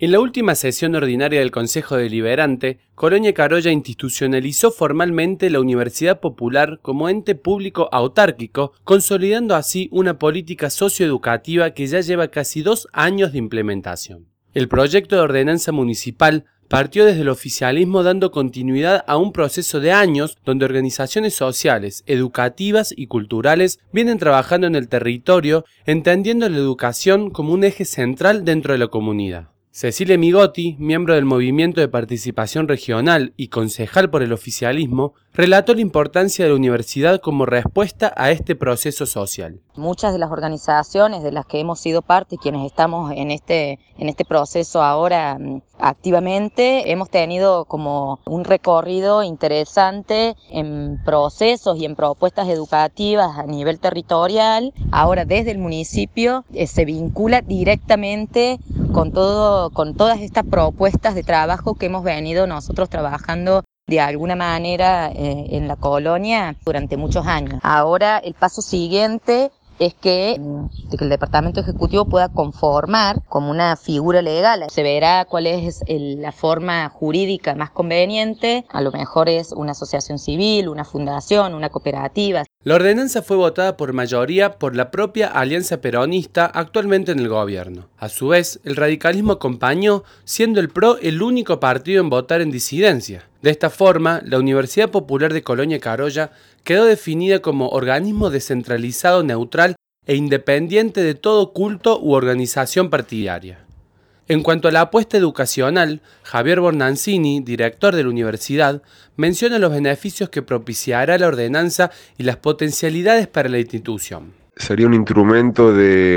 En la última sesión ordinaria del Consejo Deliberante, Colonia Carolla institucionalizó formalmente la Universidad Popular como ente público autárquico, consolidando así una política socioeducativa que ya lleva casi 2 años de implementación. El proyecto de ordenanza municipal partió desde el oficialismo dando continuidad a un proceso de años donde organizaciones sociales, educativas y culturales vienen trabajando en el territorio, entendiendo la educación como un eje central dentro de la comunidad. Cecilia Migotti, miembro del Movimiento de Participación Regional y concejal por el oficialismo, relató la importancia de la universidad como respuesta a este proceso social. Muchas de las organizaciones de las que hemos sido parte, quienes estamos en este proceso ahora activamente, hemos tenido como un recorrido interesante en procesos y en propuestas educativas a nivel territorial. Ahora desde el municipio se vincula directamente con todas estas propuestas de trabajo que hemos venido nosotros trabajando de alguna manera en la colonia durante muchos años. Ahora el paso siguiente es que el Departamento Ejecutivo pueda conformar como una figura legal. Se verá cuál es la forma jurídica más conveniente. A lo mejor es una asociación civil, una fundación, una cooperativa. La ordenanza fue votada por mayoría por la propia Alianza Peronista actualmente en el gobierno. A su vez, el radicalismo acompañó, siendo el PRO el único partido en votar en disidencia. De esta forma, la Universidad Popular de Colonia Carolla quedó definida como organismo descentralizado, neutral e independiente de todo culto u organización partidaria. En cuanto a la apuesta educacional, Javier Bornancini, director de la universidad, menciona los beneficios que propiciará la ordenanza y las potencialidades para la institución. Sería un instrumento de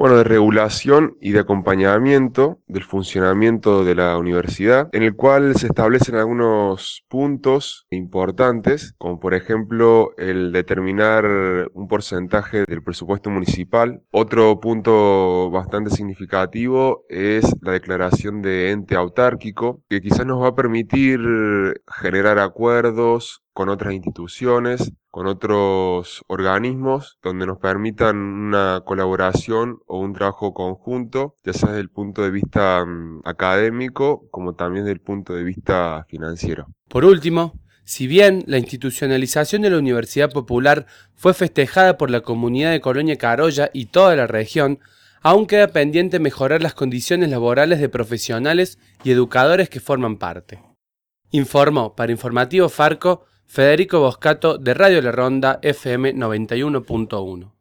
regulación y de acompañamiento del funcionamiento de la universidad, en el cual se establecen algunos puntos importantes, como por ejemplo el determinar un porcentaje del presupuesto municipal. Otro punto bastante significativo es la declaración de ente autárquico, que quizás nos va a permitir generar acuerdos con otras instituciones, con otros organismos, donde nos permitan una colaboración o un trabajo conjunto, ya sea desde el punto de vista académico, como también desde el punto de vista financiero. Por último, si bien la institucionalización de la Universidad Popular fue festejada por la comunidad de Colonia Carolla y toda la región, aún queda pendiente mejorar las condiciones laborales de profesionales y educadores que forman parte. Informó para Informativo Farco Federico Boscato de Radio La Ronda FM 91.1.